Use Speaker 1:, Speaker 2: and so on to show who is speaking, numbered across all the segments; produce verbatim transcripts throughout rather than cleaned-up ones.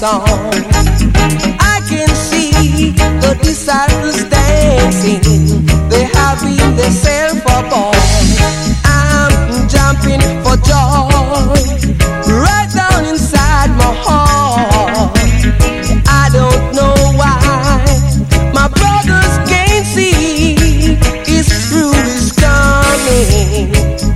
Speaker 1: song. I can see the disciples dancing. They're having themselves a ball. I'm jumping for joy right down inside my heart. I don't know why my brothers can't see his fruit is coming.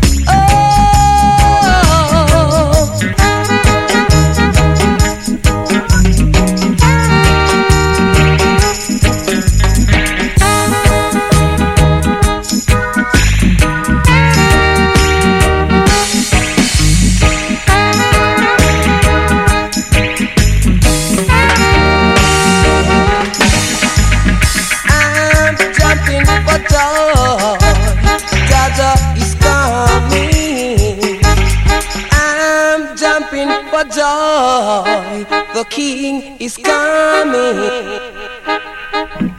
Speaker 1: For joy, the King is coming.